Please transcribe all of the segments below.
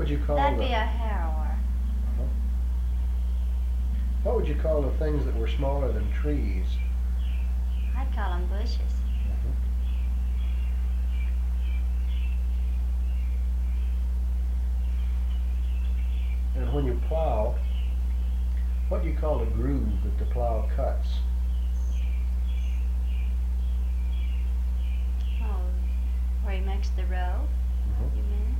would you call That'd the, be a harrower. what would you call the things that were smaller than trees? I'd call them bushes. And when you plow, what do you call the groove that the plow cuts? Oh, where he makes the road, you mean?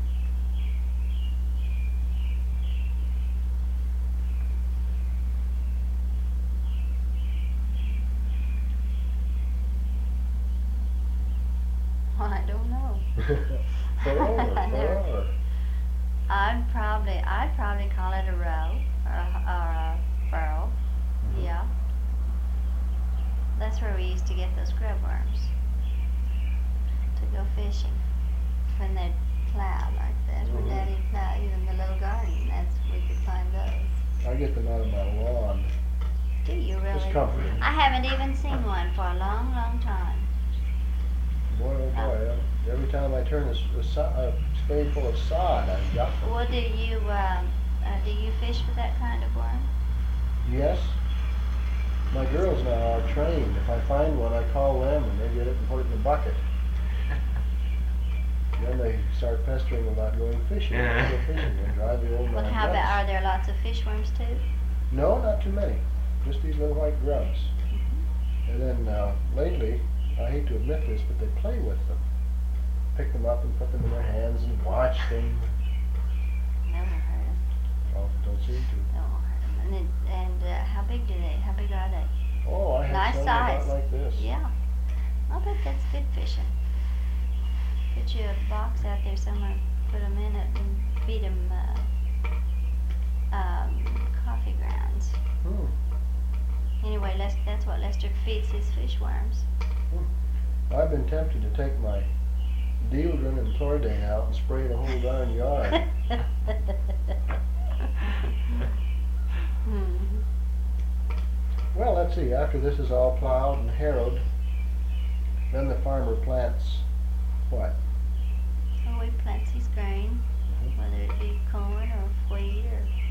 Well, I don't know. Furrower. I'd probably call it a row or a furrow. Yeah. That's where we used to get those grub worms to go fishing when they'd plow like that. When Daddy'd plow even the little garden, that's we could find those. I get them out of my lawn. Do you really? It's comforting. I haven't even seen one for a long, long time. Boy, oh boy, every time I turn a spade full of sod, I've got them. Well, do you fish with that kind of worm? Yes. My girls now are trained. If I find one, I call them and they get it and put it in the bucket. Then they start pestering about going fishing. They go fishing and drive the old man Well, how nuts. about, are there lots of fish worms too? No, not too many. Just these little white grubs. And then lately, I hate to admit this, but they play with them. Pick them up and put them in their hands and watch them. That won't hurt them. Oh, don't seem to. That won't hurt them. And how big are they? Oh, I have Nice some size. about like this. Yeah. I bet that's good fishing. Put you a box out there somewhere, put them in it, and feed them coffee grounds. Anyway, that's what Lester feeds his fish worms. I've been tempted to take my deodorant and chlordane out and spray the whole darn yard. Well, let's see. After this is all plowed and harrowed, then the farmer plants what? Oh, he plants his grain, whether it be corn or wheat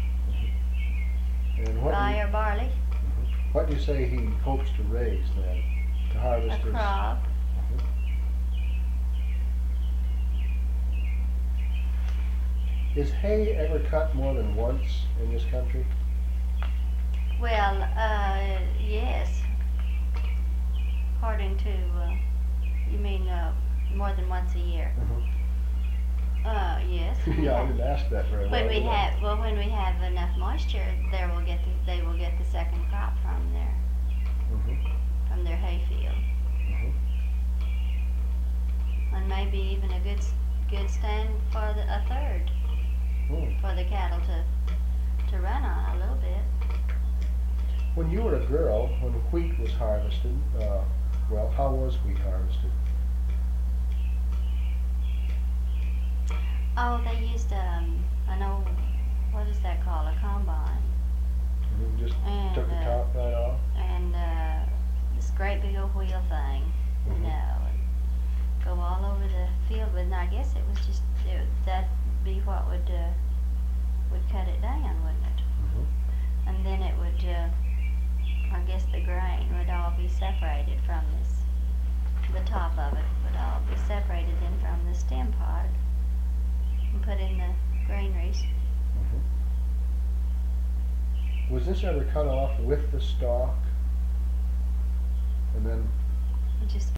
or And rye or barley. What do you say he hopes to raise then, to harvest A crop. Is hay ever cut more than once in this country? Well, yes. According to, you mean more than once a year? Yes. Yeah, I didn't ask that very well. When we have enough moisture, they will get the second crop from their hay field, and maybe even a good stand for a third for the cattle to run on a little bit. When you were a girl, when wheat was harvested, well, how was wheat harvested? Oh, they used an old, what is that called, a combine. Just took the top right off? And this great big old wheel thing, you know, and go all over the field with, and I guess it was just, that'd be what would cut it down, wouldn't it? And then it would, I guess the grain would all be separated from this, the top of it would all be separated then from the stem part and put in the granaries. Was this ever cut off with the stalk? And then Just